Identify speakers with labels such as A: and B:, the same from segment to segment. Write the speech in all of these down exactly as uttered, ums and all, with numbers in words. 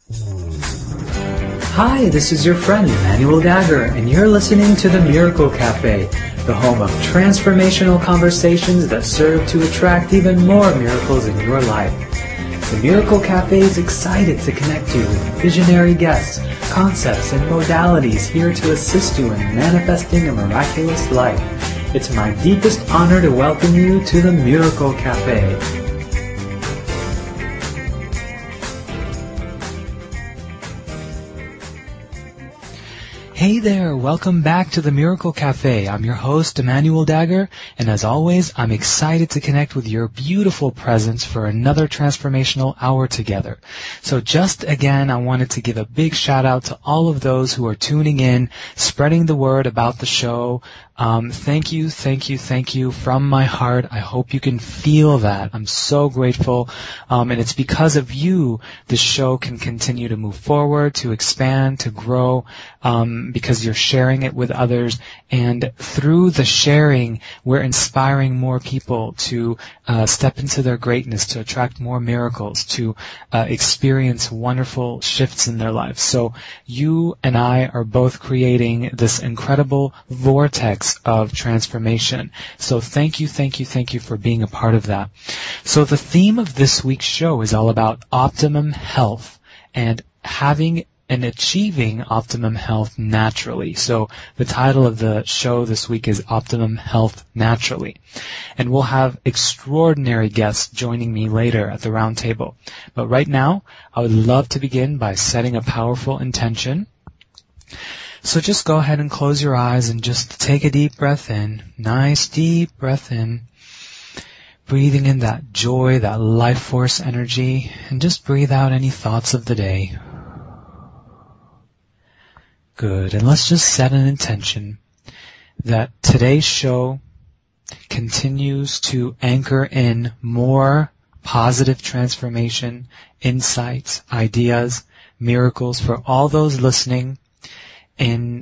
A: Hi, this is your friend Emmanuel Dagger, and you're listening to The Miracle Cafe, the home of transformational conversations that serve to attract even more miracles in your life. The Miracle Cafe is excited to connect you with visionary guests, concepts, and modalities here to assist you in manifesting a miraculous life. It's my deepest honor to welcome you to The Miracle Cafe. Hey there, welcome back to the Miracle Cafe. I'm your host, Emmanuel Dagger, and as always, I'm excited to connect with your beautiful presence for another transformational hour together. So just again, I wanted to give a big shout out to all of those who are tuning in, spreading the word about the show. Um, thank you, thank you, thank you from my heart. I hope you can feel that. I'm so grateful. Um, and it's because of you the show can continue to move forward, to expand, to grow, um, because you're sharing it with others. And through the sharing, we're inspiring more people to uh, step into their greatness, to attract more miracles, to uh, experience wonderful shifts in their lives. So you and I are both creating this incredible vortex of transformation. So thank you, thank you, thank you for being a part of that. So the theme of this week's show is all about optimum health and having and achieving optimum health naturally. So the title of the show this week is Optimum Health Naturally. And we'll have extraordinary guests joining me later at the round table. But right now, I would love to begin by setting a powerful intention. So just go ahead and close your eyes and just take a deep breath in. Nice deep breath in. Breathing in that joy, that life force energy, and just breathe out any thoughts of the day. Good. And let's just set an intention that today's show continues to anchor in more positive transformation, insights, ideas, miracles for all those listening in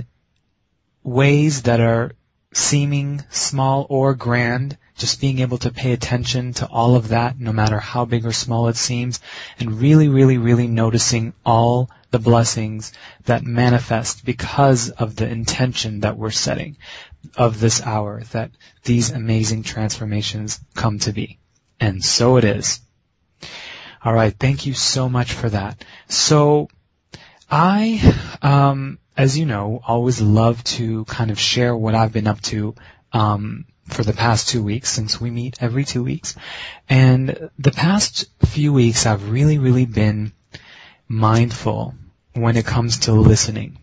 A: ways that are seeming small or grand, just being able to pay attention to all of that, no matter how big or small it seems, and really, really, really noticing all the blessings that manifest because of the intention that we're setting of this hour, that these amazing transformations come to be. And so it is. All right, thank you so much for that. So I, um, as you know, always love to kind of share what I've been up to um, for the past two weeks since we meet every two weeks. And the past few weeks I've really, really been mindful when it comes to listening.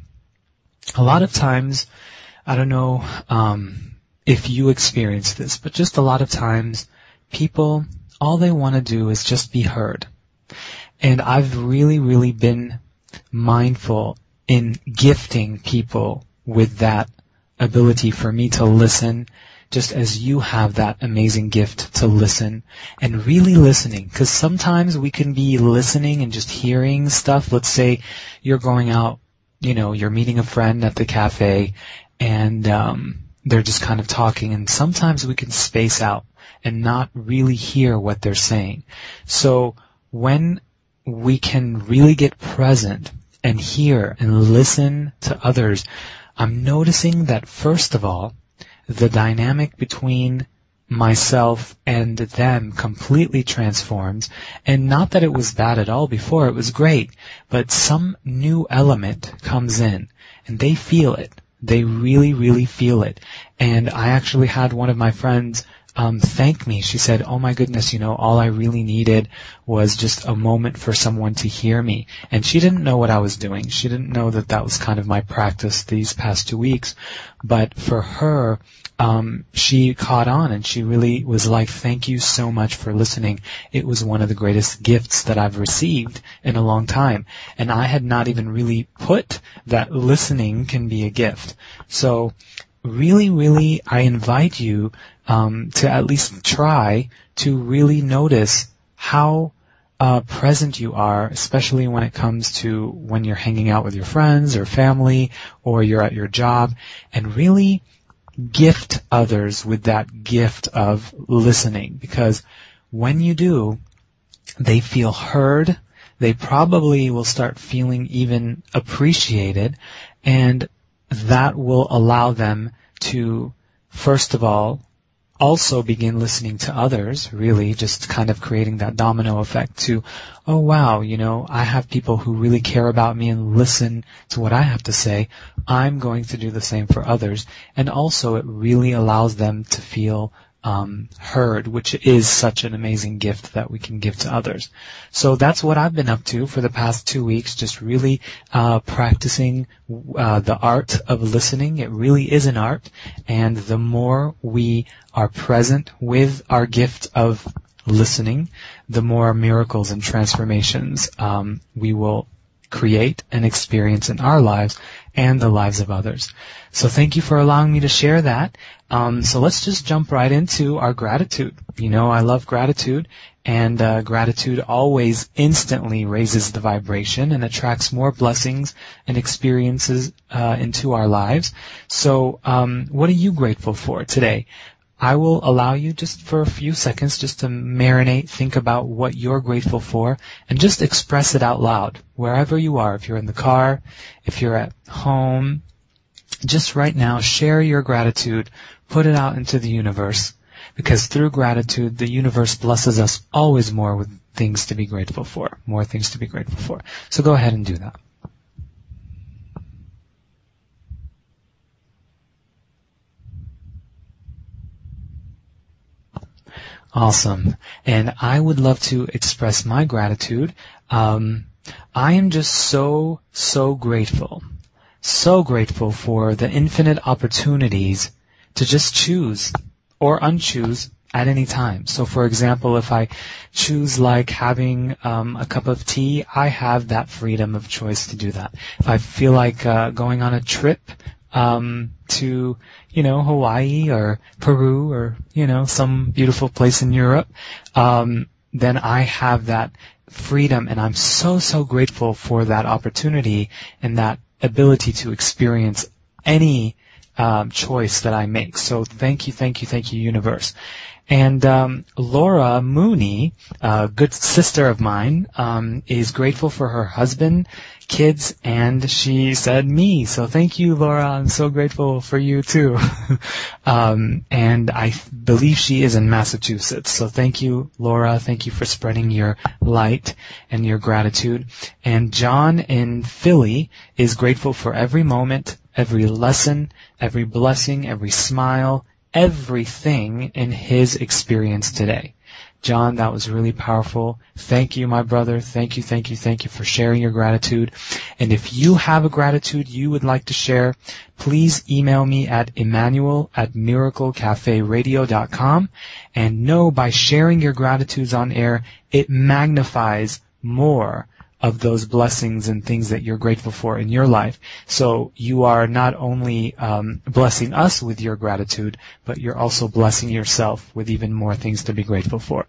A: A lot of times, I don't know um, if you experience this, but just a lot of times people, all they want to do is just be heard. And I've really, really been mindful in gifting people with that ability for me to listen, just as you have that amazing gift to listen and really listening. Because sometimes we can be listening and just hearing stuff. Let's say you're going out, you know, you're meeting a friend at the cafe and um, they're just kind of talking, and sometimes we can space out and not really hear what they're saying. So when we can really get present and hear and listen to others, I'm noticing that first of all, the dynamic between myself and them completely transforms. And not that it was bad at all before, it was great, but some new element comes in and they feel it. They really, really feel it. And I actually had one of my friends Um, thank me. She said, oh my goodness, you know, all I really needed was just a moment for someone to hear me. And she didn't know what I was doing. She didn't know that that was kind of my practice these past two weeks. But for her, um, she caught on and she really was like, thank you so much for listening. It was one of the greatest gifts that I've received in a long time. And I had not even really put that listening can be a gift. So really, really, I invite you um, to at least try to really notice how uh, present you are, especially when it comes to when you're hanging out with your friends or family or you're at your job, and really gift others with that gift of listening. Because when you do, they feel heard, they probably will start feeling even appreciated, and that will allow them to, first of all, also begin listening to others, really just kind of creating that domino effect to, oh wow, you know, I have people who really care about me and listen to what I have to say. I'm going to do the same for others. And also it really allows them to feel um, heard, which is such an amazing gift that we can give to others. So that's what I've been up to for the past two weeks, just really uh, practicing uh, the art of listening. It really is an art, and the more we are present with our gift of listening, the more miracles and transformations um, we will create and experience in our lives and the lives of others. So thank you for allowing me to share that. Um, so let's just jump right into our gratitude. You know, I love gratitude, and uh, gratitude always instantly raises the vibration and attracts more blessings and experiences uh, into our lives. So um, what are you grateful for today? I will allow you just for a few seconds just to marinate, think about what you're grateful for, and just express it out loud, wherever you are. If you're in the car, if you're at home, just right now, share your gratitude, put it out into the universe, because through gratitude, the universe blesses us always more with things to be grateful for, more things to be grateful for. So go ahead and do that. Awesome. And I would love to express my gratitude. Um, I am just so, so grateful, so grateful for the infinite opportunities to just choose or unchoose at any time. So, for example, if I choose like having um, a cup of tea, I have that freedom of choice to do that. If I feel like uh, going on a trip um, to, you know, Hawaii or Peru or, you know, some beautiful place in Europe, um, then I have that freedom, and I'm so, so grateful for that opportunity and that ability to experience any um, choice that I make. So thank you, thank you, thank you, universe. And um, Laura Mooney, a good sister of mine, um, is grateful for her husband, kids, and she said me. So thank you, Laura. I'm so grateful for you too. um, and I believe she is in Massachusetts. So thank you, Laura. Thank you for spreading your light and your gratitude. And John in Philly is grateful for every moment, every lesson, every blessing, every smile, everything in his experience today. John, that was really powerful. Thank you, my brother. Thank you, thank you, thank you for sharing your gratitude. And if you have a gratitude you would like to share, please email me at Emmanuel at miracle cafe radio dot com. And know by sharing your gratitudes on air, it magnifies more of those blessings and things that you're grateful for in your life. So you are not only um, blessing us with your gratitude, but you're also blessing yourself with even more things to be grateful for.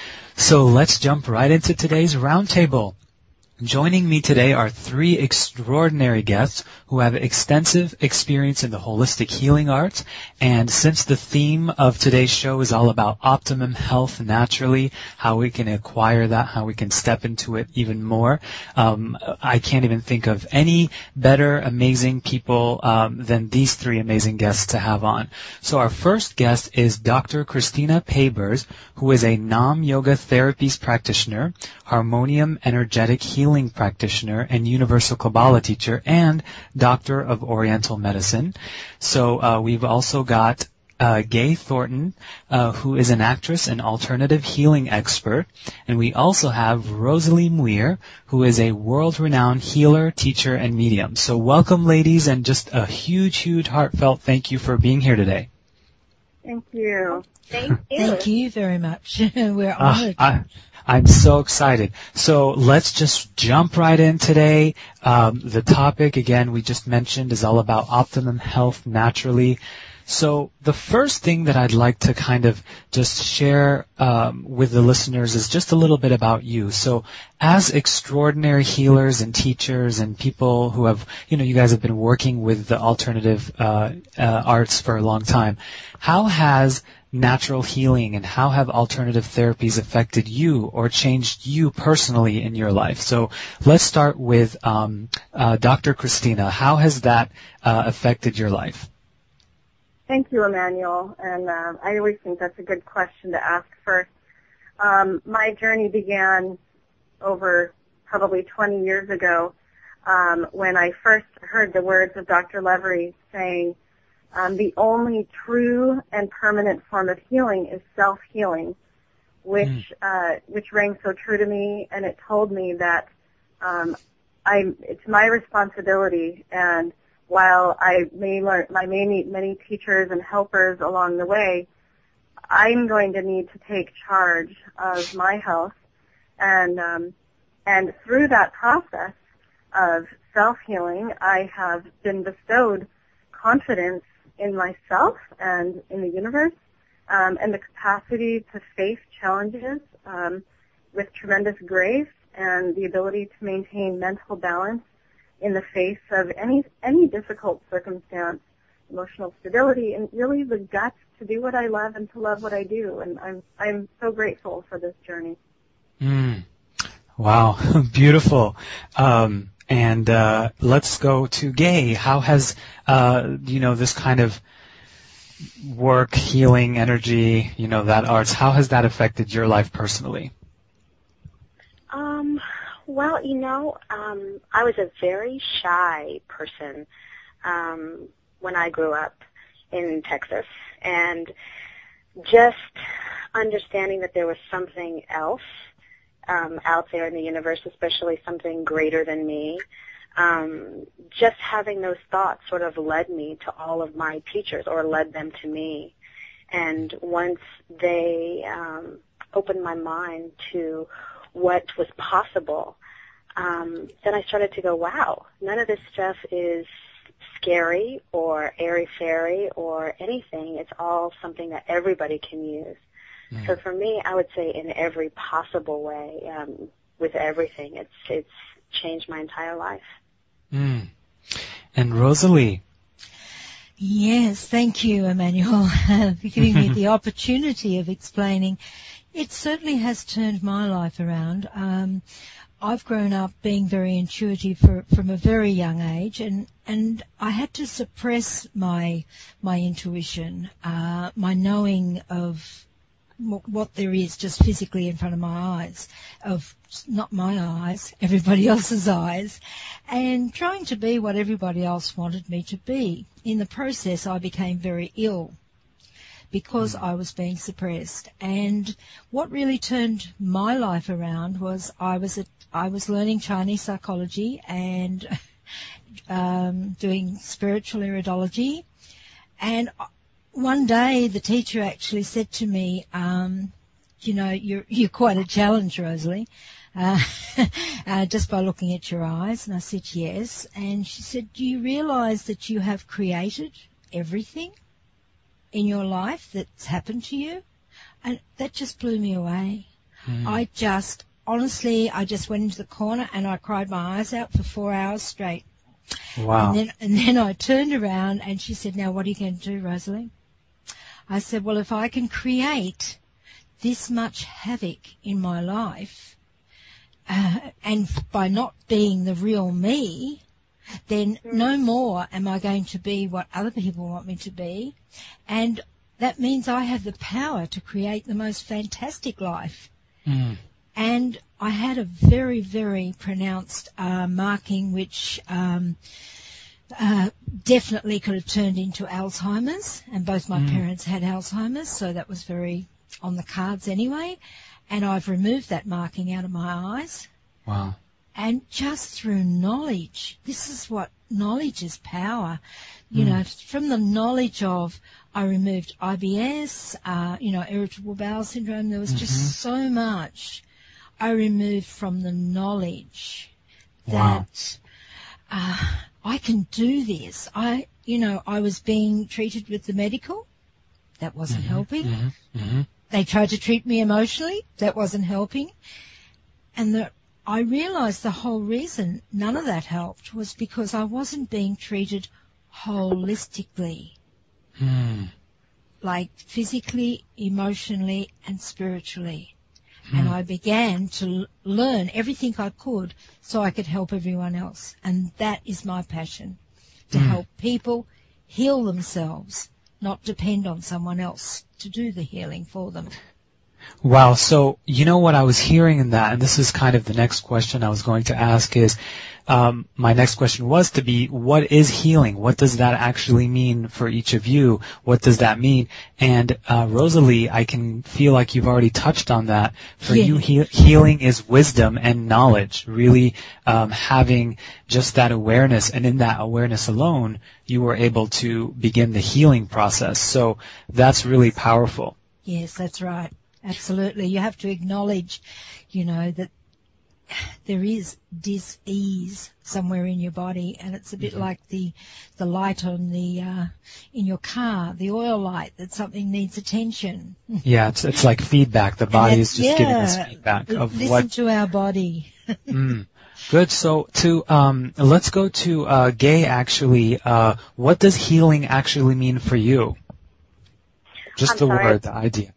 A: So let's jump right into today's roundtable. Joining me today are three extraordinary guests who have extensive experience in the holistic healing arts. And since the theme of today's show is all about optimum health naturally, how we can acquire that, how we can step into it even more, um, I can't even think of any better, amazing people um, than these three amazing guests to have on. So our first guest is Doctor Christina Pabers, who is a Nam Yoga Therapies practitioner, Harmonium Energetic Healing Healing practitioner and Universal Kabbalah teacher, and Doctor of Oriental Medicine. So uh, we've also got uh, Gay Thornton, uh, who is an actress and alternative healing expert. And we also have Rosalie Muir, who is a world-renowned healer, teacher, and medium. So welcome, ladies, and just a huge, huge heartfelt thank you for being here today.
B: Thank you. Thank you.
C: Thank you very much. We're honored.
A: Uh, I, I'm so excited. So let's just jump right in today. Um, the topic, again, we just mentioned is all about optimum health naturally. So the first thing that I'd like to kind of just share um, with the listeners is just a little bit about you. So as extraordinary healers and teachers and people who have, you know, you guys have been working with the alternative uh, uh, arts for a long time, how has natural healing, and how have alternative therapies affected you or changed you personally in your life? So let's start with um, uh, Doctor Christina. How has that uh, affected your life?
B: Thank you, Emmanuel. And uh, I always think that's a good question to ask first. Um, my journey began over probably twenty years ago um, when I first heard the words of Doctor Levery saying, um, the only true and permanent form of healing is self-healing, which mm. uh, which rang so true to me, and it told me that um, I it's my responsibility, and while I may learn, I may meet many teachers and helpers along the way, I'm going to need to take charge of my health, and um, and through that process of self-healing, I have been bestowed confidence in myself and in the universe, um, and the capacity to face challenges um, with tremendous grace, and the ability to maintain mental balance in the face of any any difficult circumstance, emotional stability, and really the guts to do what I love and to love what I do. And I'm I'm so grateful for this journey.
A: Mm. Wow, beautiful. Um, and uh, let's go to Gay. How has uh, you know this kind of work, healing, energy, you know that arts? How has that affected your life personally?
D: Um. Well, you know, um, I was a very shy person um, when I grew up in Texas, and just understanding that there was something else um, out there in the universe, especially something greater than me, um, just having those thoughts sort of led me to all of my teachers, or led them to me. And once they um, opened my mind to what was possible, um, then I started to go, wow, none of this stuff is scary or airy-fairy or anything. It's all something that everybody can use. Mm. So for me, I would say in every possible way, um, with everything, it's it's changed my entire life.
A: Mm. And Rosalie?
C: Yes, thank you, Emmanuel, for giving me the opportunity of explaining. It certainly has turned my life around. Um, I've grown up being very intuitive for, from a very young age, and, and I had to suppress my my intuition, uh, my knowing of what there is just physically in front of my eyes, of not my eyes, everybody else's eyes, and trying to be what everybody else wanted me to be. In the process, I became very ill because I was being suppressed. And what really turned my life around was I was a, I was learning Chinese psychology and um, doing spiritual iridology, and one day the teacher actually said to me, um, you know, you're, you're quite a challenge, Rosalie, uh, uh, just by looking at your eyes. And I said, yes. And she said, do you realize that you have created everything in your life that's happened to you? And that just blew me away. Mm. I just, honestly, I just went into the corner and I cried my eyes out for four hours straight.
A: Wow.
C: And then, and then I turned around and she said, now what are you going to do, Rosalie? I said, well, if I can create this much havoc in my life, uh, and by not being the real me, then no more am I going to be what other people want me to be. And that means I have the power to create the most fantastic life.
A: Mm.
C: And I had a very, very pronounced uh, marking which um, uh, definitely could have turned into Alzheimer's, and both my mm. parents had Alzheimer's, so that was very on the cards anyway. And I've removed that marking out of my eyes.
A: Wow.
C: And just through knowledge, this is what knowledge is power. You mm. know, from the knowledge of, I removed I B S, uh, you know, irritable bowel syndrome, there was mm-hmm. just so much I removed from the knowledge
A: wow.
C: that uh, I can do this. I, you know, I was being treated with the medical. That wasn't
A: mm-hmm.
C: helping.
A: Mm-hmm. Mm-hmm.
C: They tried to treat me emotionally. That wasn't helping. And the I realised the whole reason none of that helped was because I wasn't being treated holistically.
A: Mm.
C: like physically, emotionally, and spiritually.
A: Hmm.
C: And I began to l- learn everything I could so I could help everyone else. And that is my passion, to
A: Hmm.
C: help people heal themselves, not depend on someone else to do the healing for them.
A: Wow. So, you know what I was hearing in that, and this is kind of the next question I was going to ask is, um, my next question was to be, what is healing? What does that actually mean for each of you? What does that mean? And, uh, Rosalie, I can feel like you've already touched on that. For
C: Yeah.
A: you, he- healing is wisdom and knowledge, really, um, having just that awareness. And in that awareness alone, you were able to begin the healing process. So that's really powerful.
C: Yes, that's right. Absolutely. You have to acknowledge, you know, that there is dis-ease somewhere in your body, and it's a bit
A: Mhm.
C: like the the light on the uh, in your car, the oil light, that something needs attention.
A: Yeah, it's it's like feedback. The body is just
C: yeah,
A: giving us feedback of
C: listen
A: what.
C: to our body.
A: Mm, good. So to um, let's go to uh, Gay. Actually, uh, what does healing actually mean for you? Just
D: I'm
A: the
D: sorry.
A: word, the idea.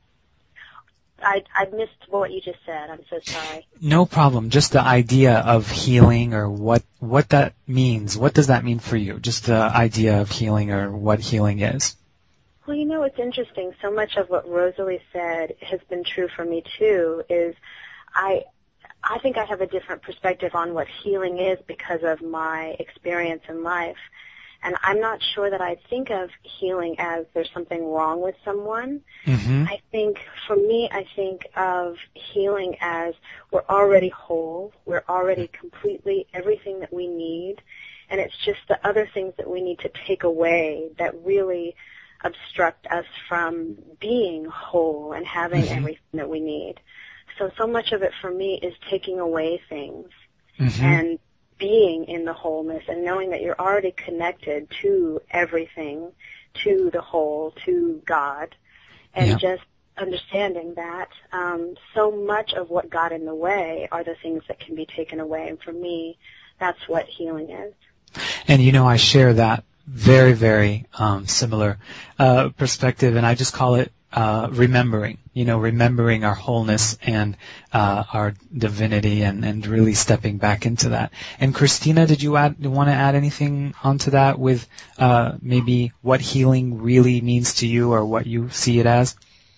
D: I I missed what you just said. I'm so sorry.
A: No problem. Just the idea of healing, or what what that means. What does that mean for you? Just the idea of healing, or what healing is.
D: Well, you know, it's interesting. So much of what Rosalie said has been true for me too. Is I I think I have a different perspective on what healing is because of my experience in life. And I'm not sure that I think of healing as there's something wrong with someone.
A: Mm-hmm.
D: I think, for me, I think of healing as we're already whole, we're already completely everything that we need, and it's just the other things that we need to take away that really obstruct us from being whole and having
A: Mm-hmm.
D: everything that we need. So, so much of it for me is taking away things
A: Mm-hmm.
D: and being in the wholeness and knowing that you're already connected to everything, to the whole, to God, and
A: Yeah.
D: just understanding that um, so much of what got in the way are the things that can be taken away. And for me, that's what healing is.
A: And you know, I share that very, very um, similar uh, perspective, and I just call it uh, remembering. You know, remembering our wholeness and uh, our divinity, and, and really stepping back into that. And Christina, did you add, want to add anything onto that with uh, maybe what healing really means to you, or what you see it as?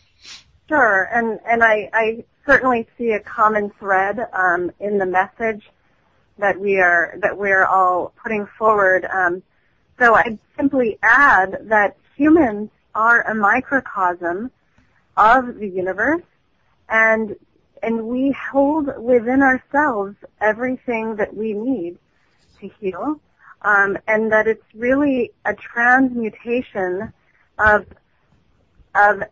B: Sure, and and I, I certainly see a common thread um, in the message that we are that we're all putting forward. Um, so I'd simply add that humans are a microcosm of the universe, and and we hold within ourselves everything that we need to heal, um, and that it's really a transmutation of of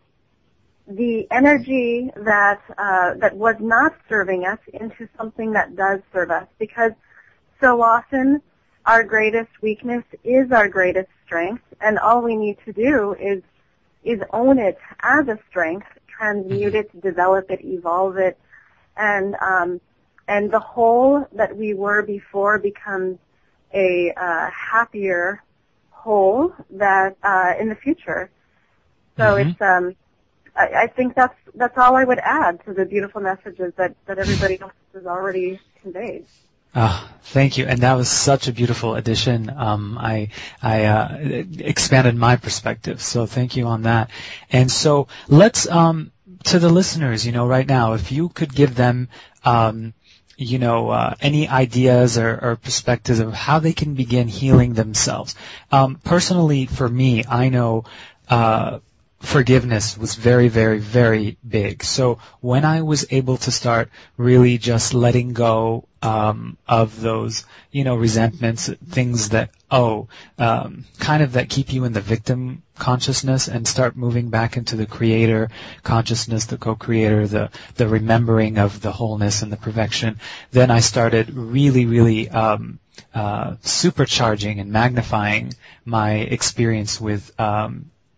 B: the energy that uh, that was not serving us into something that does serve us, because so often our greatest weakness is our greatest strength, and all we need to do is is own it as a strength, transmute it, develop it, evolve it, and um, and the whole that we were before becomes a uh, happier whole that uh, in the future. So
A: Mm-hmm.
B: it's um, I, I think that's that's all I would add to the beautiful messages that, that everybody else has already conveyed.
A: Oh, thank you. And that was such a beautiful addition. Um, I, I, uh, expanded my perspective. So thank you on that. And so let's, um, to the listeners, you know, right now, if you could give them, um, you know, uh, any ideas or, or perspectives of how they can begin healing themselves. Um, personally, for me, I know, uh, forgiveness was very, very, very big. So when I was able to start really just letting go um, of those, you know, resentments, things that, oh, um, kind of that keep you in the victim consciousness, and start moving back into the creator consciousness, the co-creator, the, the remembering of the wholeness and the perfection, then I started really, really um, uh, supercharging and magnifying my experience with um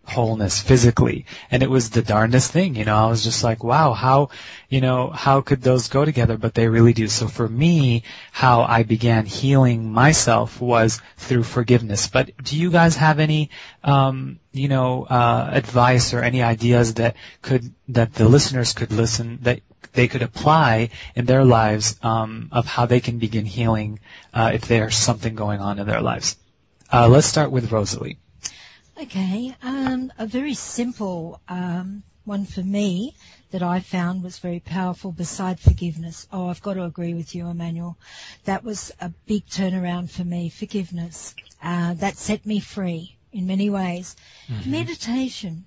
A: wholeness physically. And it was the darndest thing, you know. I was just like, wow, how, you know, how could those go together? But they really do. So for me, how I began healing myself was through forgiveness. But do you guys have any, um, you know, uh, advice or any ideas that could, that the listeners could listen, that they could apply in their lives, um, of how they can begin healing, uh, if there's something going on in their lives? Uh, let's start with Rosalie.
C: Okay, um, a very simple um, one for me that I found was very powerful beside forgiveness. Oh, I've got to agree with you, Emmanuel. That was a big turnaround for me, forgiveness. Uh, that set me free in many ways. Mm-hmm. Meditation.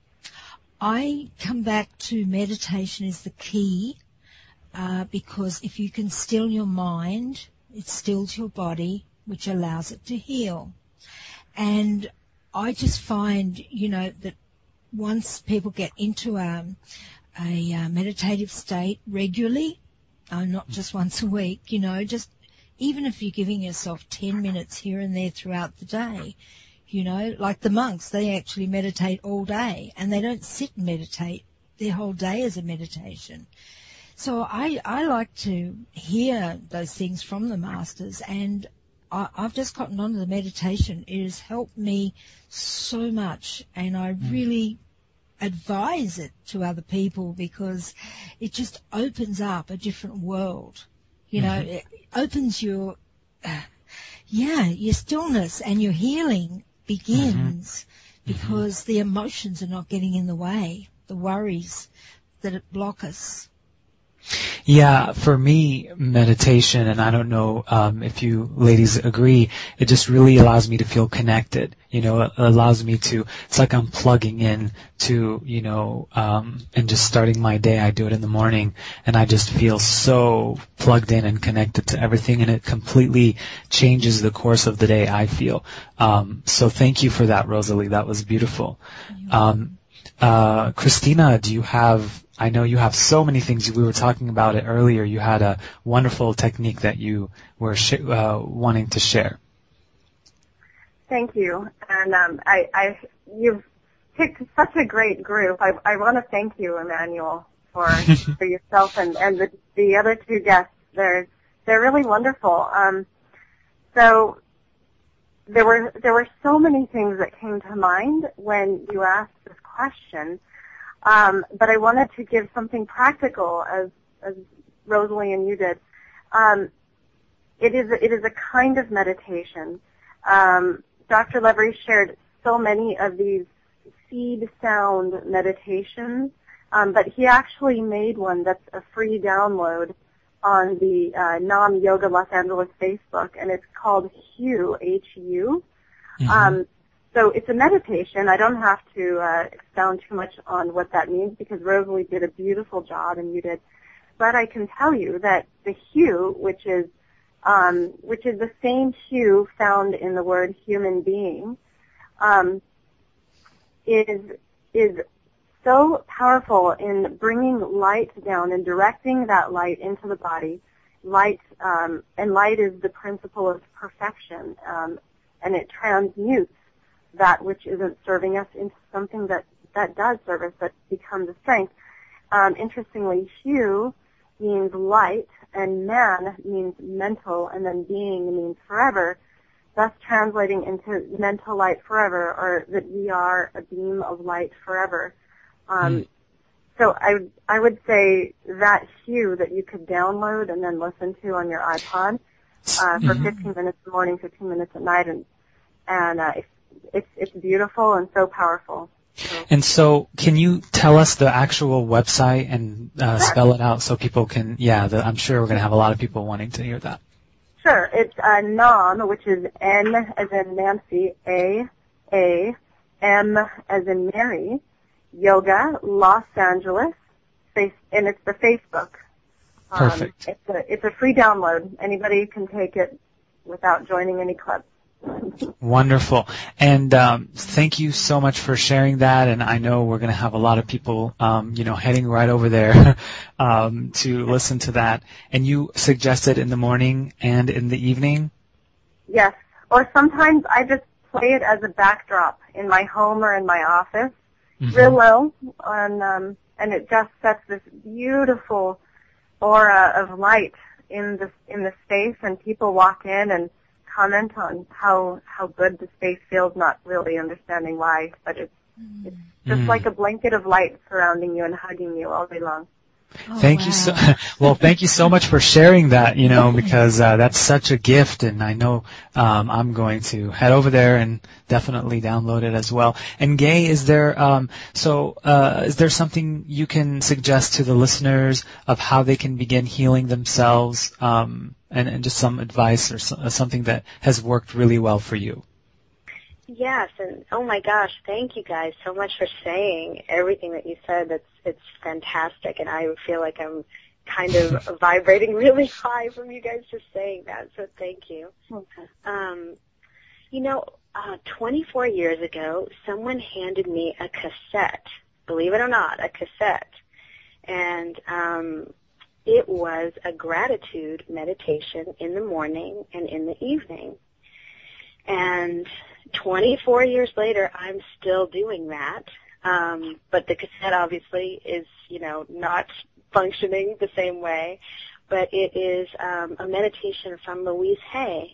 C: I come back to meditation is the key uh, because if you can still your mind, it stills your body, which allows it to heal. And I just find, you know, that once people get into a, a, a meditative state regularly, uh, not just once a week, you know, just even if you're giving yourself ten minutes here and there throughout the day, you know, like the monks, they actually meditate all day and they don't sit and meditate. Their whole day is a meditation. So I, I like to hear those things from the masters, and I, I've just gotten onto the meditation. It has helped me so much, and I really advise it to other people because it just opens up a different world. You know, mm-hmm. It opens your, uh, yeah, your stillness and your healing begins mm-hmm. because mm-hmm. the emotions are not getting in the way, the worries that block us.
A: Yeah, for me, meditation, and I don't know um, if you ladies agree, it just really allows me to feel connected. You know, it allows me to, it's like I'm plugging in to, you know, um, and just starting my day. I do it in the morning, and I just feel so plugged in and connected to everything, and it completely changes the course of the day, I feel. Um, so thank you for that, Rosalie. That was beautiful. Um, uh, Christina, do you have... I know you have so many things. We were talking about it earlier. You had a wonderful technique that you were sh- uh, wanting to share.
B: Thank you. And um, I, I, you've picked such a great group. I, I want to thank you, Emmanuel, for for yourself and, and the, the other two guests. They're they're really wonderful. Um, so there were there were so many things that came to mind when you asked this question. Um, but I wanted to give something practical, as as Rosalie and you did. Um, it is it is a kind of meditation. Um, Doctor Levery shared so many of these seed sound meditations, um, but he actually made one that's a free download on the uh, Nam Yoga Los Angeles Facebook, and it's called Hue, H U. Mm-hmm. Um, So it's a meditation. I don't have to uh, expound too much on what that means because Rosalie did a beautiful job and you did. But I can tell you that the hue, which is um, which is the same hue found in the word human being, um, is is so powerful in bringing light down and directing that light into the body. Light um, and light is the principle of perfection, um, and it transmutes that which isn't serving us into something that, that does serve us, that becomes a strength. Um, interestingly, hue means light, and man means mental, and then being means forever, thus translating into mental light forever, or that we are a beam of light forever. Um, mm. So I, I would say that hue that you could download and then listen to on your iPod uh, for mm-hmm. fifteen minutes in the morning, fifteen minutes at night, and, and uh, if It's it's beautiful and so powerful. So.
A: And so, can you tell us the actual website and uh, spell it out so people can? Yeah, the, I'm sure we're going to have a lot of people wanting to hear that.
B: Sure, it's uh, Nam, which is N as in Nancy, A A M as in Mary, Yoga Los Angeles, face, and it's the Facebook. Um,
A: Perfect.
B: It's a it's a free download. Anybody can take it without joining any clubs.
A: Wonderful. And um, thank you so much for sharing that. And I know we're going to have a lot of people, um, you know, heading right over there um, to listen to that. And you suggested in the morning and in the evening?
B: Yes. Or sometimes I just play it as a backdrop in my home or in my office,
A: Mm-hmm.
B: real low, and um, and it just sets this beautiful aura of light in the in the space, and people walk in and comment on how how good the space feels, not really understanding why, but it's mm. it's just mm. like a blanket of light surrounding you and hugging you all day long.
C: Oh,
A: thank
C: wow.
A: you so well. Thank you so much for sharing that. You know, because uh, that's such a gift, and I know um, I'm going to head over there and definitely download it as well. And Gay, is there um, so uh, is there something you can suggest to the listeners of how they can begin healing themselves, um, and, and just some advice or so, something that has worked really well for you?
D: Yes, and oh my gosh, thank you guys so much for saying everything that you said. That's it's fantastic, and I feel like I'm kind of vibrating really high from you guys just saying that. So thank you.
B: Okay.
D: Um, you know, uh, twenty-four years ago, someone handed me a cassette. Believe it or not, a cassette, and um, it was a gratitude meditation in the morning and in the evening. And twenty-four years later, I'm still doing that. Um, but the cassette obviously is, you know, not functioning the same way. But it is um, a meditation from Louise Hay.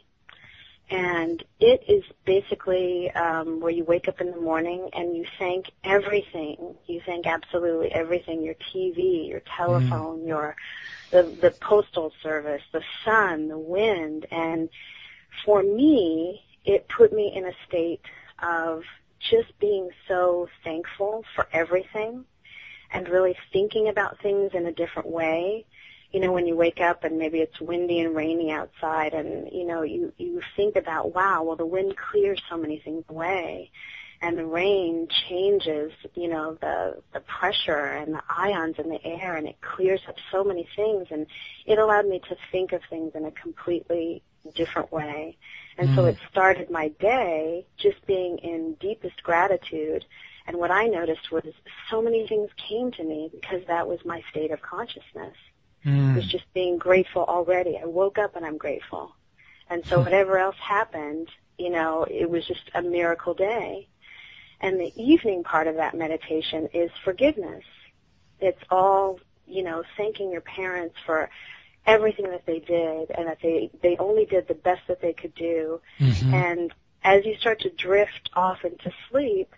D: And it is basically um, where you wake up in the morning and you thank everything. You thank absolutely everything, your T V, your telephone, mm. your the, the postal service, the sun, the wind. And for me, it put me in a state of just being so thankful for everything and really thinking about things in a different way. You know, when you wake up and maybe it's windy and rainy outside and, you know, you, you think about, wow, well, the wind clears so many things away and the rain changes, you know, the, the pressure and the ions in the air, and it clears up so many things, and it allowed me to think of things in a completely different way. And mm. so it started my day just being in deepest gratitude. And what I noticed was so many things came to me because that was my state of consciousness. Mm. It was just being grateful already. I woke up and I'm grateful. And so whatever else happened, you know, it was just a miracle day. And the evening part of that meditation is forgiveness. It's all, you know, thanking your parents for everything that they did, and that they, they only did the best that they could do. Mm-hmm. And as you start to drift off into sleep,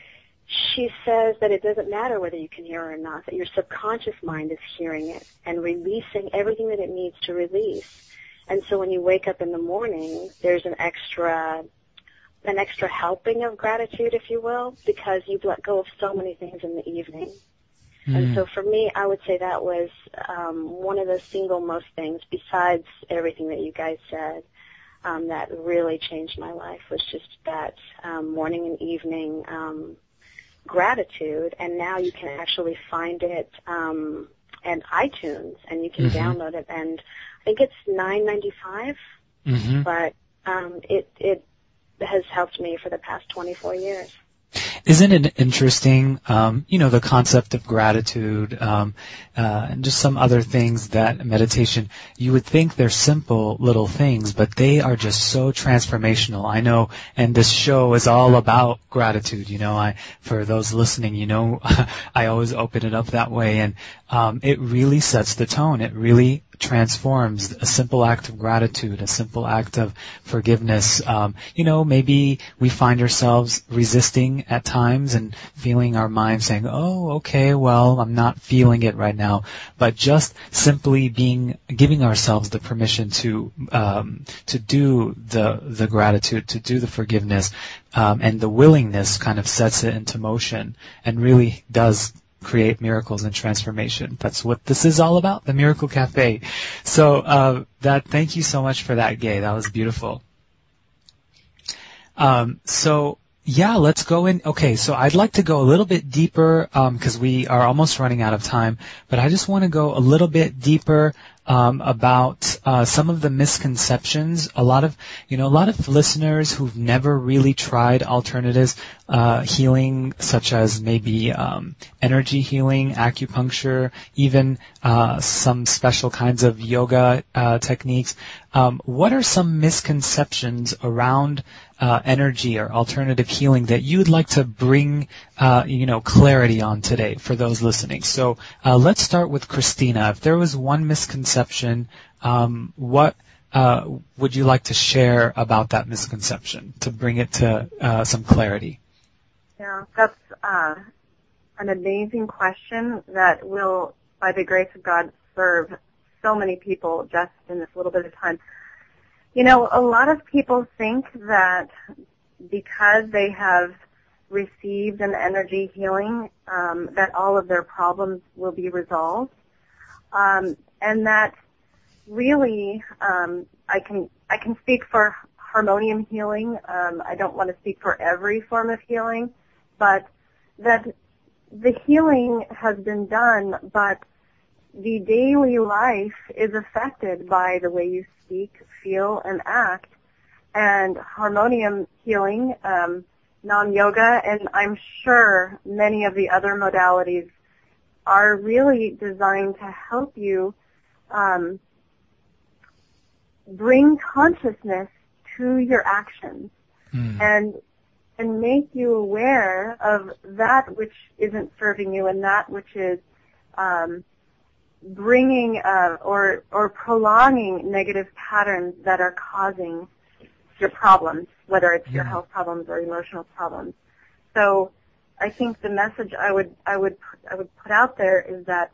D: she says that it doesn't matter whether you can hear her or not, that your subconscious mind is hearing it and releasing everything that it needs to release. And so when you wake up in the morning, there's an extra, an extra helping of gratitude, if you will, because you've let go of so many things in the evening. Mm. And so for me, I would say that was um, one of the single most things, besides everything that you guys said, um, that really changed my life, was just that um, morning and evening um, gratitude. And now you can actually find it um, at iTunes, and you can mm-hmm. download it. And I think it's nine ninety-five, mm-hmm. but um, it it has helped me for the past twenty-four years.
A: Isn't it interesting, um, you know, the concept of gratitude, um, uh, and just some other things that meditation, you would think they're simple little things, but they are just so transformational. I know, and this show is all about gratitude, you know, I, for those listening, you know, I always open it up that way, and, um, it really sets the tone. It really transforms. A simple act of gratitude, a simple act of forgiveness. Um, you know, maybe we find ourselves resisting at times and feeling our mind saying, oh, okay, well, I'm not feeling it right now. But just simply being, giving ourselves the permission to, um, to do the, the gratitude, to do the forgiveness, um, and the willingness kind of sets it into motion and really does create miracles and transformation. That's what this is all about, the Miracle Cafe. So, uh, that, thank you so much for that, Gay. That was beautiful. Um, so, yeah, let's go in. Okay, so I'd like to go a little bit deeper, um, cause we are almost running out of time, but I just want to go a little bit deeper Um, about uh, some of the misconceptions. A lot of, you know, a lot of listeners who've never really tried alternatives, uh, healing, such as maybe um, energy healing, acupuncture, even uh, some special kinds of yoga uh, techniques. um, what are some misconceptions around uh, energy or alternative healing that you'd like to bring, uh, you know, clarity on today for those listening? So uh, let's start with Christina. If there was one misconception, um, what uh, would you like to share about that misconception to bring it to uh, some clarity?
B: Yeah, that's uh, an amazing question that will, by the grace of God, serve so many people just in this little bit of time. You know, a lot of people think that because they have received an energy healing, um, that all of their problems will be resolved, um, and that really, um, I can I can speak for harmonium healing. Um, I don't want to speak for every form of healing, but that the healing has been done, but the daily life is affected by the way you speak, feel, and act. And harmonium healing, um, non-yoga, and I'm sure many of the other modalities are really designed to help you um, bring consciousness to your actions mm. and and make you aware of that which isn't serving you and that which is um, bringing uh, or or prolonging negative patterns that are causing your problems, whether it's your health problems or emotional problems. So I think the message I would I would I would put out there is that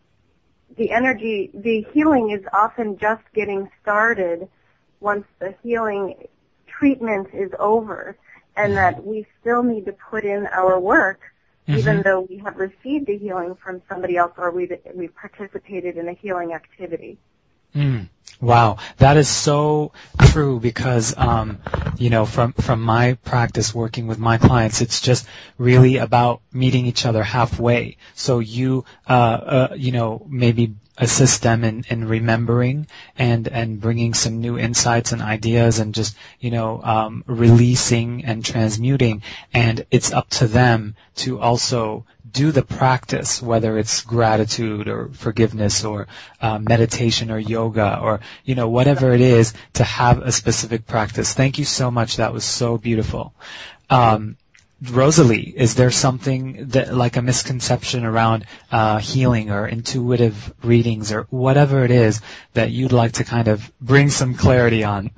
B: the energy, the healing is often just getting started once the healing treatment is over, and that we still need to put in our work, mm-hmm. even though we have received a healing from somebody else or we've, we've participated in a healing activity.
A: Mm. Wow, that is so true because, um, you know, from, from my practice working with my clients, it's just really about meeting each other halfway. So you, uh, uh you know, maybe assist them in, in remembering and, and bringing some new insights and ideas and just, you know, um, releasing and transmuting. And it's up to them to also do the practice, whether it's gratitude or forgiveness or uh, meditation or yoga or, you know, whatever it is, to have a specific practice. Thank you so much. That was so beautiful. Um, Rosalie, is there something that, like a misconception around uh, healing or intuitive readings or whatever it is that you'd like to kind of bring some clarity on?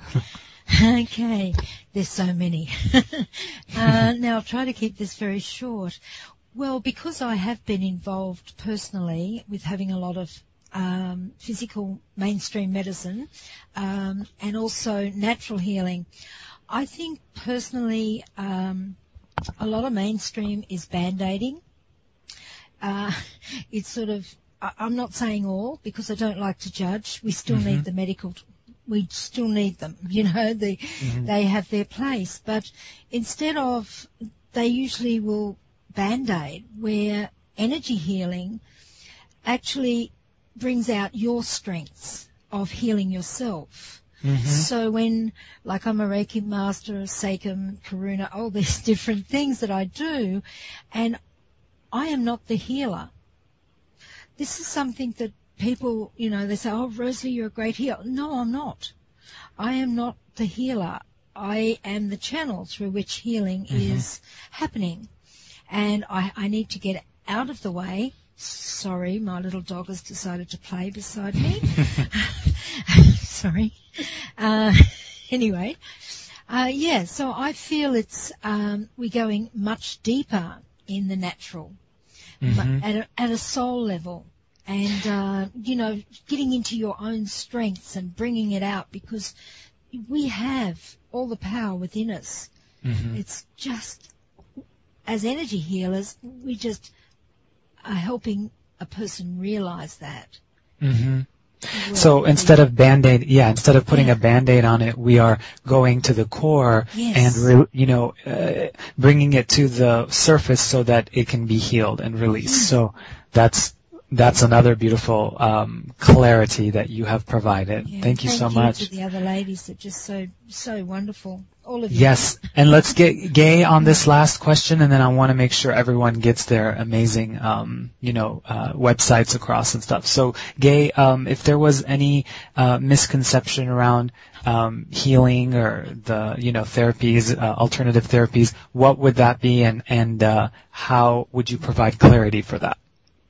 C: Okay, there's so many. uh, now I'll try to keep this very short. Well, because I have been involved personally with having a lot of um, physical mainstream medicine um, and also natural healing, I think personally um, a lot of mainstream is band-aiding. Uh, it's sort of, I'm not saying all because I don't like to judge. We still mm-hmm. need the medical, we still need them, you know, the, mm-hmm. they have their place. But instead of, they usually will Band-Aid, where energy healing actually brings out your strengths of healing yourself. Mm-hmm. So when, like I'm a Reiki master, a Seikam, Karuna, all these different things that I do, and I am not the healer. This is something that people, you know, they say, oh, Rosalie, you're a great healer. No, I'm not. I am not the healer. I am the channel through which healing mm-hmm. is happening. And I, I need to get out of the way. Sorry, my little dog has decided to play beside me. Sorry. Uh, anyway, uh, yeah, so I feel it's, um, we're going much deeper in the natural, mm-hmm. at, a, at a soul level. And, uh, you know, getting into your own strengths and bringing it out, because we have all the power within us. Mm-hmm. It's just, as energy healers, we just are helping a person realize that.
A: Mm-hmm. Well, so instead of Band-Aid, yeah, instead of putting yeah. a Band-Aid on it, we are going to the core yes. and, re, you know, uh, bringing it to the surface so that it can be healed and released. Mm. So that's that's another beautiful um, clarity that you have provided.
C: Yeah,
A: thank you
C: thank
A: so
C: you
A: much.
C: to the other ladies that just so so wonderful. All of you.
A: Yes, and let's get Gay on this last question, and then I want to make sure everyone gets their amazing, um, you know, uh, websites across and stuff. So, Gay, um, if there was any uh, misconception around um, healing or the, you know, therapies, uh, alternative therapies, what would that be, and and uh, how would you provide clarity for that?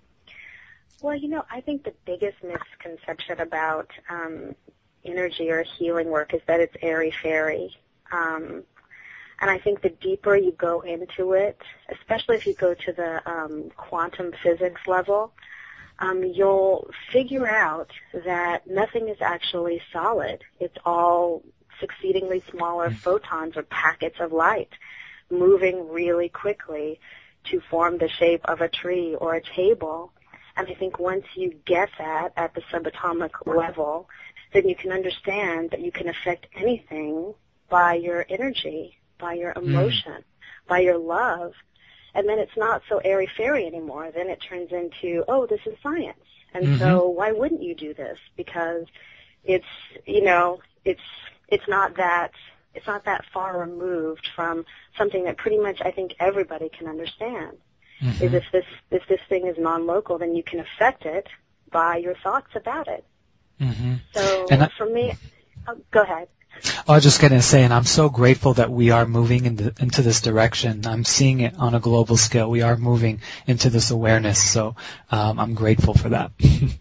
D: Well, you know, I think the biggest misconception about um, energy or healing work is that it's airy-fairy. Um, and I think the deeper you go into it, especially if you go to the um, quantum physics level, um, you'll figure out that nothing is actually solid. It's all succeedingly smaller photons or packets of light moving really quickly to form the shape of a tree or a table. And I think once you get that at the subatomic level, then you can understand that you can affect anything by your energy, by your emotion, mm. by your love. And then it's not so airy-fairy anymore. Then it turns into, oh, this is science. And mm-hmm. so why wouldn't you do this? Because it's, you know, it's it's not that it's not that far removed from something that pretty much I think everybody can understand. Mm-hmm. Is if this if this thing is non-local, then you can affect it by your thoughts about it.
A: Mm-hmm.
D: So
A: and I,
D: for me, oh, go ahead.
A: I was just going to say, and I'm so grateful that we are moving into, into this direction. I'm seeing it on a global scale. We are moving into this awareness, so um, I'm grateful for that.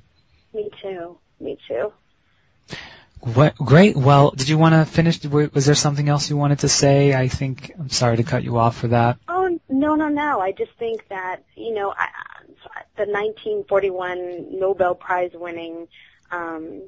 D: Me too. Me too.
A: What, great. Well, did you want to finish? Was there something else you wanted to say? I think, I'm sorry to cut you off for that.
D: Oh, no, no, no. I just think that, you know, I, the nineteen forty-one Nobel Prize winning, um,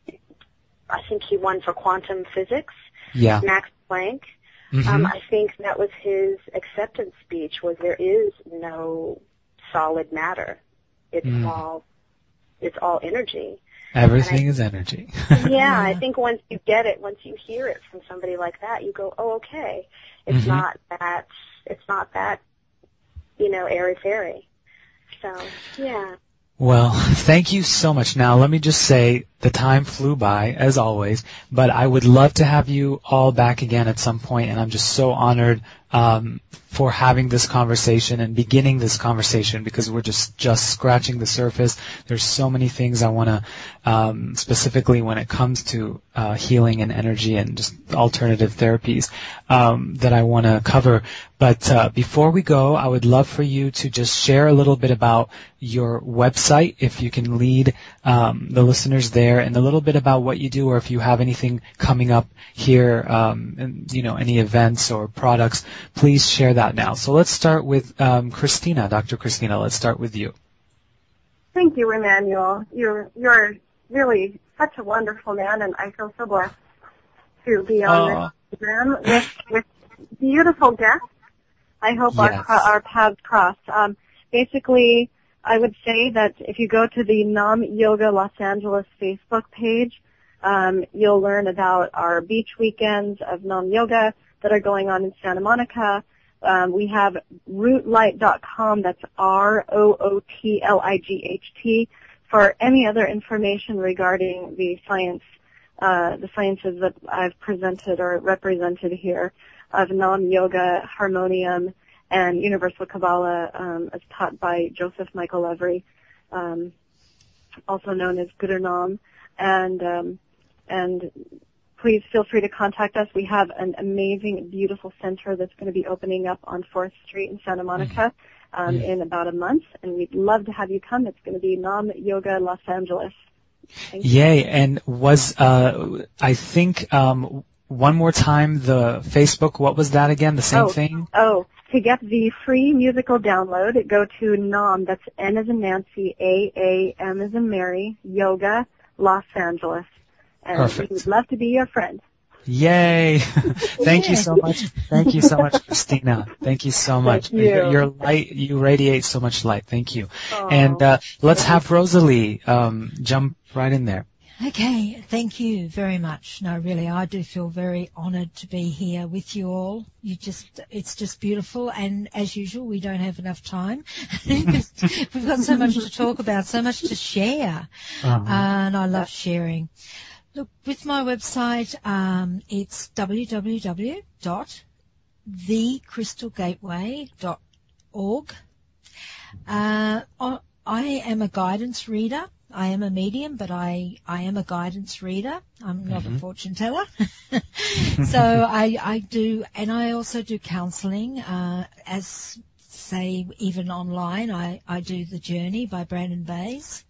D: I think he won for quantum physics,
A: yeah.
D: Max Planck.
A: Mm-hmm.
D: Um, I think that was his acceptance speech, was there is no solid matter. It's mm. all, it's all energy.
A: Everything
D: I,
A: is energy.
D: yeah, I think once you get it, once you hear it from somebody like that, you go, oh, okay. It's mm-hmm. not that, it's not that, you know, airy-fairy. So, yeah.
A: Well, thank you so much. Now, let me just say the time flew by, as always, but I would love to have you all back again at some point, and I'm just so honored um, for having this conversation and beginning this conversation, because we're just, just scratching the surface. There's so many things I want to, um, specifically when it comes to uh, healing and energy and just alternative therapies, um, that I want to cover. But uh, before we go, I would love for you to just share a little bit about your website, if you can lead um, the listeners there, and a little bit about what you do, or if you have anything coming up here, um, and, you know, any events or products, please share that now. So let's start with um, Christina, Doctor Christina. Let's start with you.
B: Thank you, Emmanuel. You're you're really such a wonderful man, and I feel so blessed to be on uh, this program with with beautiful guests. I hope
A: yes.
B: our our paths cross. Um, basically, I would say that if you go to the Nam Yoga Los Angeles Facebook page, um, you'll learn about our beach weekends of Nam Yoga that are going on in Santa Monica. Um, we have root light dot com, that's R O O T L I G H T, for any other information regarding the science, uh, the sciences that I've presented or represented here of Nam Yoga, Harmonium, and Universal Kabbalah, um, as taught by Joseph Michael Levry, um, also known as Guru Nam. And, um, and please feel free to contact us. We have an amazing, beautiful center that's going to be opening up on fourth Street in Santa Monica um, in about a month, and we'd love to have you come. It's going to be Nam Yoga Los Angeles. Thank you.
A: Yay! And was uh, I think um, one more time the Facebook? What was that again? The same
B: oh,
A: thing?
B: Oh, to get the free musical download, go to Nam. That's N as in Nancy, A A M as in Mary, Yoga Los Angeles. And
A: Perfect.
B: we would love to be your friend.
A: Yay! Thank you so much. Thank you so much, Christina. Thank you so much.
B: Thank you.
A: Your, your light, you radiate so much light. Thank you.
B: Aww.
A: And uh, let's have Rosalie um, jump right in there.
C: Okay, thank you very much. No, really, I do feel very honoured to be here with you all. You just, it's just beautiful, and as usual, we don't have enough time. We've got so much to talk about, so much to share, uh-huh. uh, and I love sharing. Look, with my website, um, it's w w w dot the crystal gateway dot org. Uh, I am a guidance reader. I am a medium, but I, I am a guidance reader. I'm not mm-hmm. a fortune teller. So I, I do, and I also do counselling, uh, as say even online. I, I do The Journey by Brandon Bays,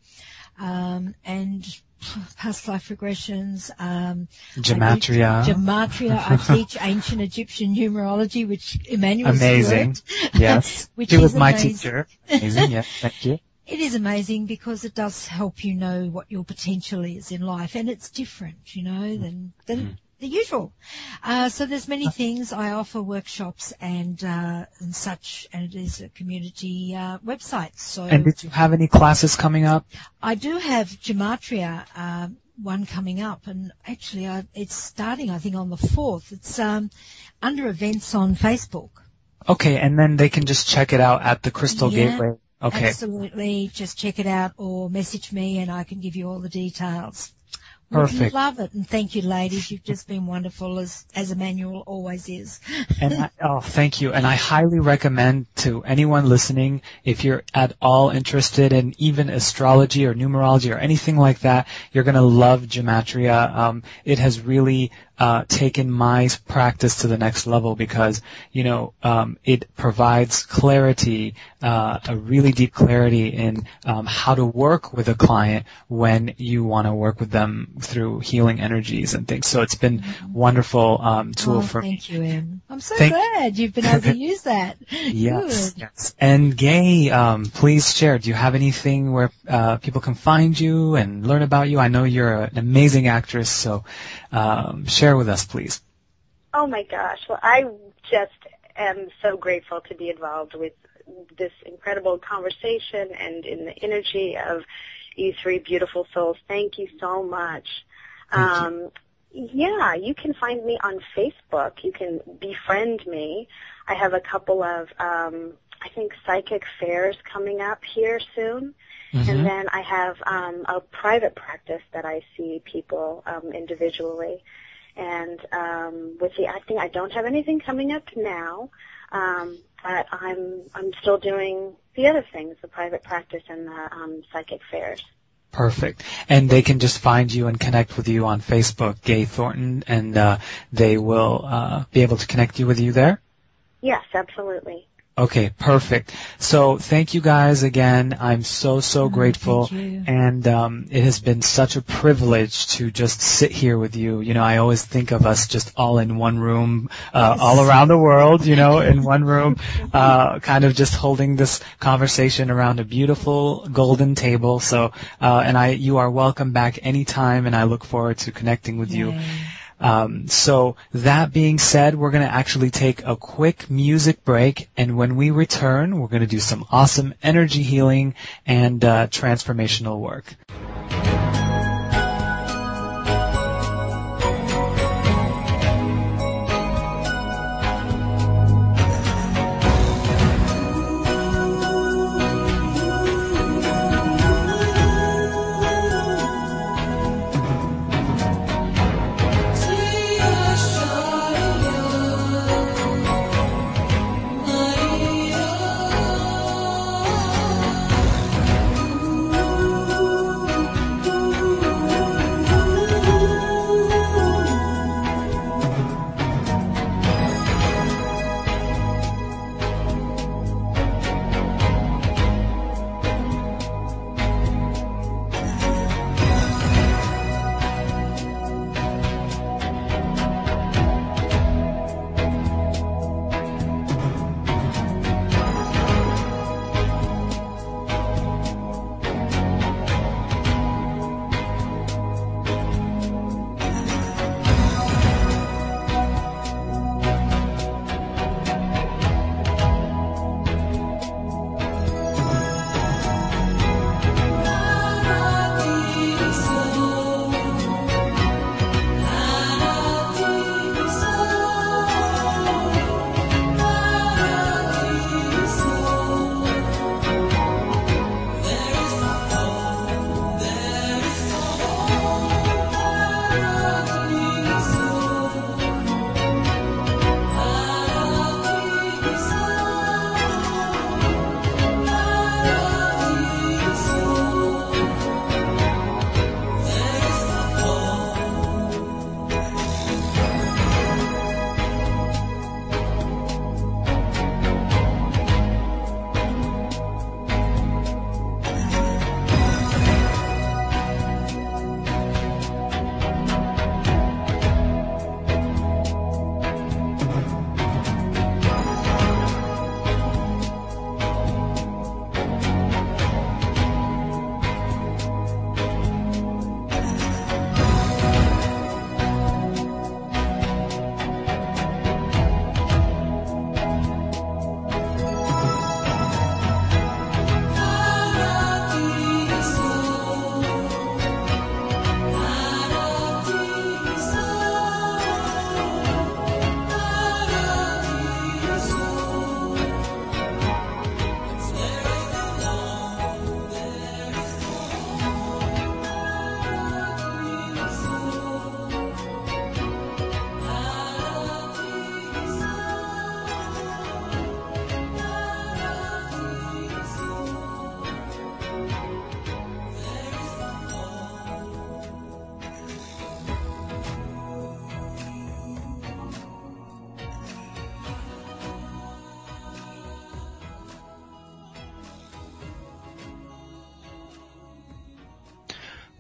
C: um, and past life regressions, um,
A: gematria.
C: I gematria. I teach ancient Egyptian numerology, which Emmanuel
A: amazing. Yes,
C: which
A: she was
C: is
A: my
C: amazing.
A: teacher. Amazing. Yes, thank you.
C: It is amazing because it does help you know what your potential is in life, and it's different, you know, than than mm. the usual. Uh, so there's many things. I offer workshops and uh, and such, and it is a community uh, website. So.
A: And did you have any classes coming up?
C: I do have gematria, uh, one coming up, and actually uh, it's starting, I think, on the fourth. It's um, under events on Facebook.
A: Okay, and then they can just check it out at the Crystal
C: yeah.
A: Gateway. Okay.
C: Absolutely. Just check it out or message me and I can give you all the details.
A: Perfect.
C: We love it. And thank you, ladies. You've just been wonderful, as, as Emmanuel always is.
A: And I, oh, thank you. And I highly recommend to anyone listening, if you're at all interested in even astrology or numerology or anything like that, you're going to love gematria. Um, it has really uh, taken my practice to the next level because, you know, um, it provides clarity, uh, a really deep clarity in um, how to work with a client when you want to work with them through healing energies and things. So it's been mm-hmm. wonderful um, tool
C: oh,
A: for
C: thank me. Thank you, Em. I'm so
A: thank
C: glad you've been able to use that.
A: Yes,
C: Good.
A: yes. And Gay, um, please share. Do you have anything where uh, people can find you and learn about you? I know you're an amazing actress, so um, share with us, please.
D: Oh my gosh! Well, I just am so grateful to be involved with this incredible conversation and in the energy of you three beautiful souls. Thank you so much.
A: Thank
D: um, you. Yeah, you can find me on Facebook. You can befriend me. I have a couple of, um, I think, psychic fairs coming up here soon. Mm-hmm. And then I have um, a private practice that I see people um, individually. And um, with the acting, I don't have anything coming up now. Um, but I'm I'm still doing the other things, the private practice and the um, psychic fairs.
A: Perfect. And they can just find you and connect with you on Facebook, Gay Thornton, and uh, they will uh, be able to connect you with you there?
D: Yes, absolutely.
A: Okay, perfect. So thank you guys again. I'm so, so
C: oh,
A: grateful.
C: Thank you.
A: And um, it has been such a privilege to just sit here with you. You know, I always think of us just all in one room, uh, yes. all around the world, you know, in one room, uh, kind of just holding this conversation around a beautiful golden table. So, uh, and I, you are welcome back anytime, and I look forward to connecting with Yay. you. Um, so that being said, we're going to actually take a quick music break, and when we return, we're going to do some awesome energy healing and uh, transformational work.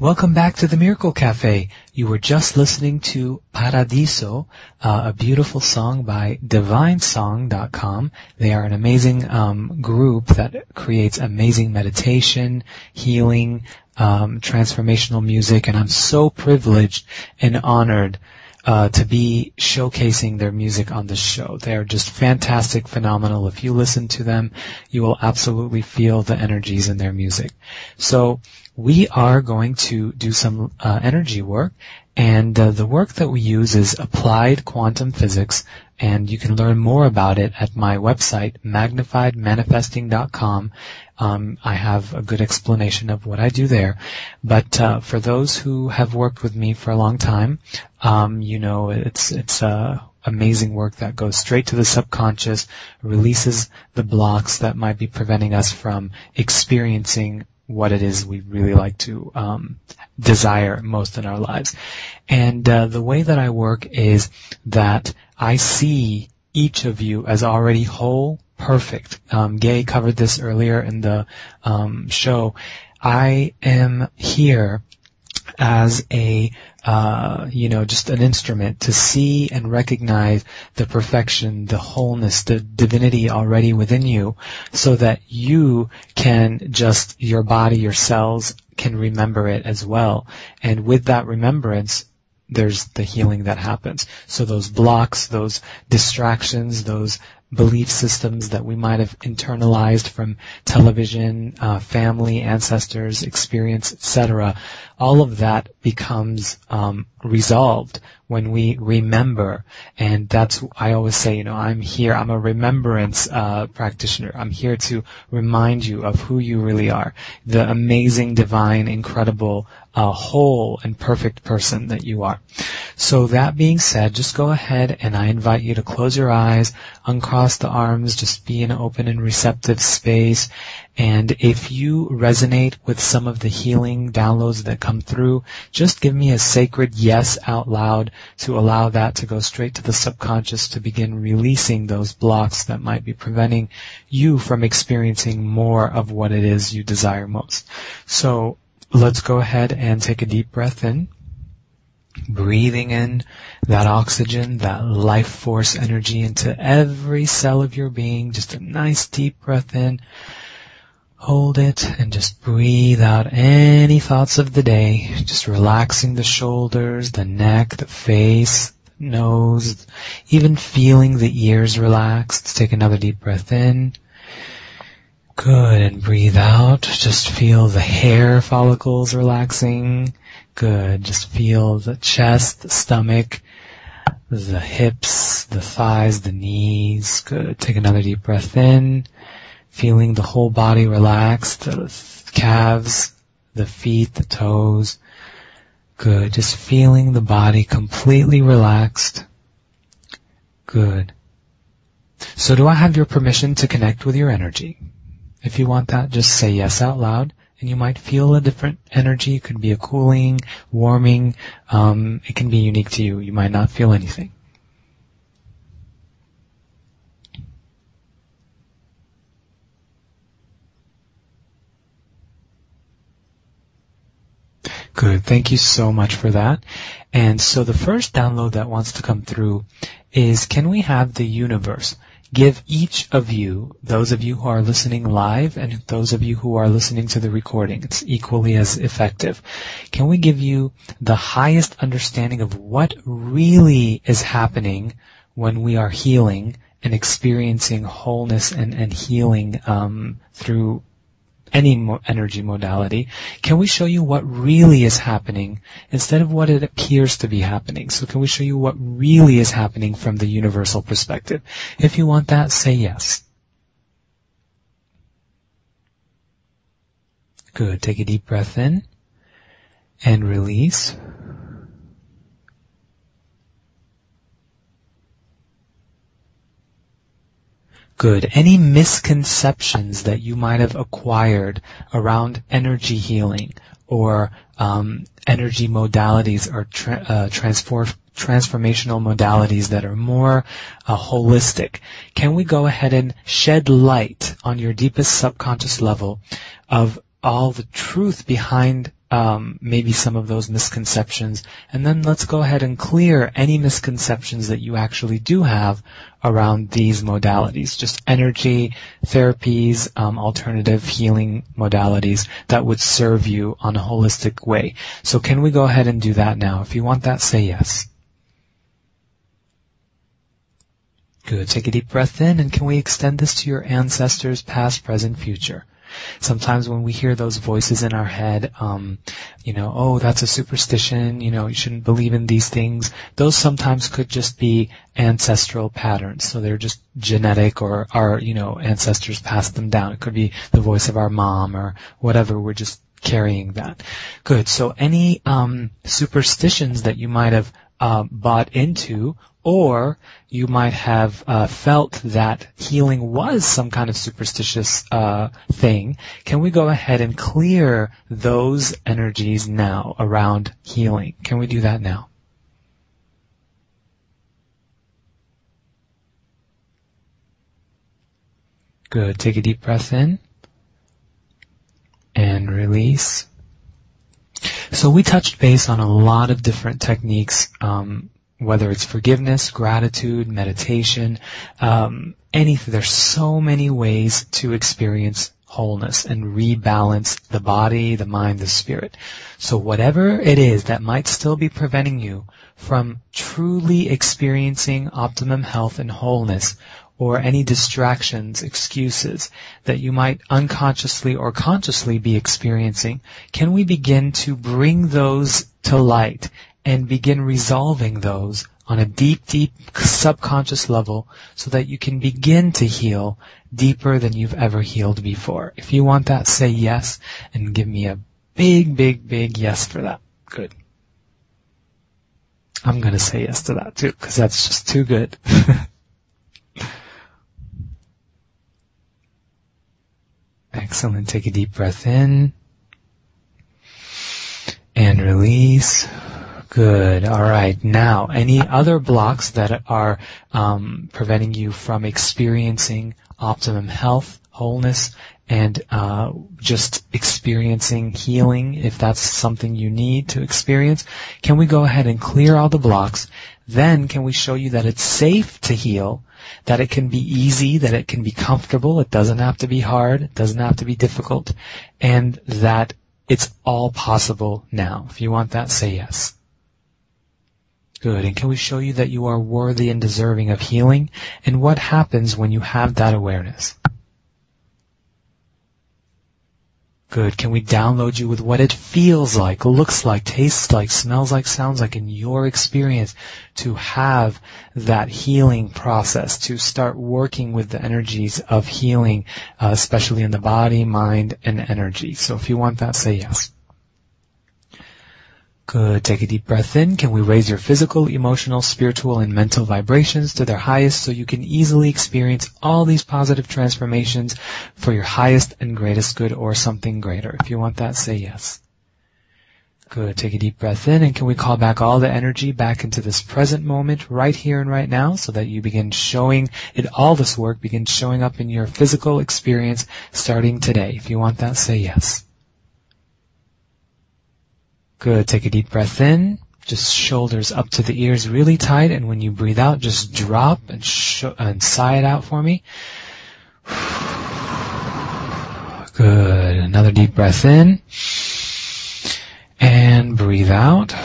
A: Welcome back to the Miracle Cafe. You were just listening to Paradiso, uh, a beautiful song by divine song dot com. They are an amazing um, group that creates amazing meditation, healing, um, transformational music, and I'm so privileged and honored Uh, to be showcasing their music on the show. They are just fantastic, phenomenal. If you listen to them, you will absolutely feel the energies in their music. So we are going to do some uh, energy work, and uh, the work that we use is applied quantum physics, and you can learn more about it at my website, magnified manifesting dot com. Um, I have a good explanation of what I do there. But uh, for those who have worked with me for a long time, um, you know it's it's uh, amazing work that goes straight to the subconscious, releases the blocks that might be preventing us from experiencing what it is we really like to um, desire most in our lives. And uh, the way that I work is that I see each of you as already whole, perfect. Um, Gay covered this earlier in the um, show. I am here as a, uh, you know, just an instrument to see and recognize the perfection, the wholeness, the divinity already within you, so that you can just, your body, your cells can remember it as well. And with that remembrance, there's the healing that happens. So those blocks, those distractions, those belief systems that we might have internalized from television, uh, family, ancestors, experience, et cetera, all of that becomes um, resolved when we remember. And that's, I always say, you know, I'm here, I'm a remembrance uh, practitioner. I'm here to remind you of who you really are, the amazing, divine, incredible, uh, whole and perfect person that you are. So that being said, just go ahead and I invite you to close your eyes, uncross the arms, just be in an open and receptive space. And if you resonate with some of the healing downloads that come through, just give me a sacred yes out loud to allow that to go straight to the subconscious to begin releasing those blocks that might be preventing you from experiencing more of what it is you desire most. So let's go ahead and take a deep breath in. Breathing in that oxygen, that life force energy into every cell of your being. Just a nice deep breath in. Hold it and just breathe out any thoughts of the day. Just relaxing the shoulders, the neck, the face, the nose, even feeling the ears relax. Let's take another deep breath in. Good, and breathe out. Just feel the hair follicles relaxing. Good, just feel the chest, the stomach, the hips, the thighs, the knees. Good, take another deep breath in. Feeling the whole body relax, the calves, the feet, the toes. Good, just feeling the body completely relaxed. Good. So do I have your permission to connect with your energy? If you want that, just say yes out loud, and you might feel a different energy. It could be a cooling, warming. Um, it can be unique to you. You might not feel anything. Good. Thank you so much for that. And so the first download that wants to come through is, can we have the universe give each of you, those of you who are listening live and those of you who are listening to the recording, it's equally as effective. Can we give you the highest understanding of what really is happening when we are healing and experiencing wholeness and, and healing um, through any mo- energy modality? Can we show you what really is happening instead of what it appears to be happening? So can we show you what really is happening from the universal perspective? If you want that, say yes. Good. Take a deep breath in and release. Good. Any misconceptions that you might have acquired around energy healing or um, energy modalities or tra- uh, transform- transformational modalities that are more uh, holistic, can we go ahead and shed light on your deepest subconscious level of all the truth behind um, maybe some of those misconceptions, and then let's go ahead and clear any misconceptions that you actually do have around these modalities, just energy therapies, um, alternative healing modalities that would serve you on a holistic way. So can we go ahead and do that now? If you want that, say yes. Good. Take a deep breath in, and can we extend this to your ancestors, past, present, future? Sometimes when we hear those voices in our head, um, you know, oh, that's a superstition, you know, you shouldn't believe in these things. Those sometimes could just be ancestral patterns. So they're just genetic, or our, you know, ancestors passed them down. It could be the voice of our mom or whatever. We're just carrying that. Good. So any um, superstitions that you might have uh, bought into, or you might have uh, felt that healing was some kind of superstitious uh, thing, can we go ahead and clear those energies now around healing? Can we do that now? Good. Take a deep breath in and release. So we touched base on a lot of different techniques, um, whether it's forgiveness, gratitude, meditation, um, anything. There's so many ways to experience wholeness and rebalance the body, the mind, the spirit. So whatever it is that might still be preventing you from truly experiencing optimum health and wholeness, or any distractions, excuses that you might unconsciously or consciously be experiencing, can we begin to bring those to light and begin resolving those on a deep, deep subconscious level so that you can begin to heal deeper than you've ever healed before? If you want that, say yes and give me a big, big, big yes for that. Good. I'm going to say yes to that too, because that's just too good. Excellent. Take a deep breath in and release. Good. All right. Now, any other blocks that are um, preventing you from experiencing optimum health, wholeness, and uh, just experiencing healing, if that's something you need to experience, can we go ahead and clear all the blocks? Then can we show you that it's safe to heal, that it can be easy, that it can be comfortable, it doesn't have to be hard, it doesn't have to be difficult, and that it's all possible now. If you want that, say yes. Good. And can we show you that you are worthy and deserving of healing, and what happens when you have that awareness? Good. Can we download you with what it feels like, looks like, tastes like, smells like, sounds like in your experience to have that healing process, to start working with the energies of healing, uh, especially in the body, mind, and energy. So if you want that, say yes. Good. Take a deep breath in. Can we raise your physical, emotional, spiritual, and mental vibrations to their highest so you can easily experience all these positive transformations for your highest and greatest good, or something greater? If you want that, say yes. Good. Take a deep breath in, and can we call back all the energy back into this present moment right here and right now so that you begin showing it, all this work begins showing up in your physical experience starting today? If you want that, say yes. Good. Take a deep breath in. Just shoulders up to the ears really tight, and when you breathe out, just drop and, sh- and sigh it out for me. Good. Another deep breath in. And breathe out.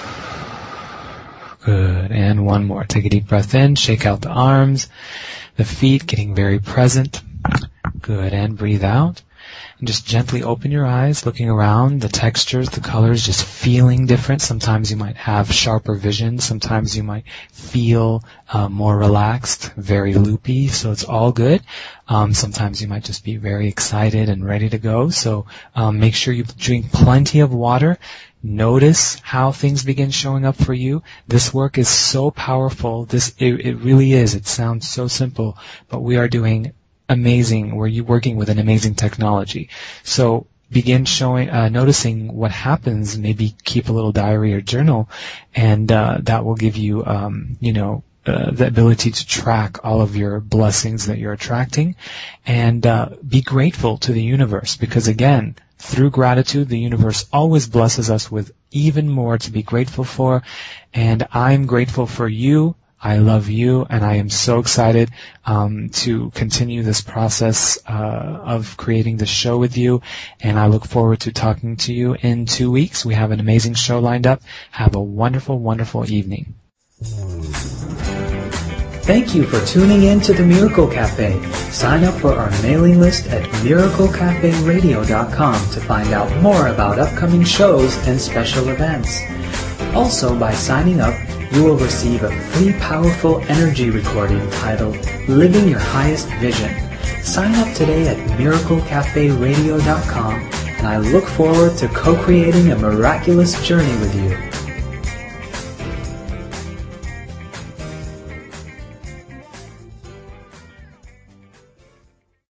A: Good. And one more. Take a deep breath in. Shake out the arms, the feet, getting very present. Good. And breathe out. And just gently open your eyes, looking around, the textures, the colors, just feeling different. Sometimes you might have sharper vision. Sometimes you might feel uh, more relaxed, very loopy. So it's all good. Um, sometimes you might just be very excited and ready to go. So um, make sure you drink plenty of water. Notice how things begin showing up for you. This work is so powerful. This it, it really is. It sounds so simple, but we are doing amazing. We're working with an amazing technology. So begin showing, uh, noticing what happens. Maybe keep a little diary or journal, and uh, that will give you, um, you know, uh, the ability to track all of your blessings that you're attracting, and uh, be grateful to the universe, because again, through gratitude, the universe always blesses us with even more to be grateful for. And I'm grateful for you. I love you, and I am so excited um, to continue this process uh, of creating the show with you, and I look forward to talking to you in two weeks. We have an amazing show lined up. Have a wonderful, wonderful evening.
E: Thank you for tuning in to the Miracle Cafe. Sign up for our mailing list at miracle cafe radio dot com to find out more about upcoming shows and special events. Also, by signing up, you will receive a free powerful energy recording titled Living Your Highest Vision. Sign up today at miracle cafe radio dot com, and I look forward to co-creating a miraculous journey with you.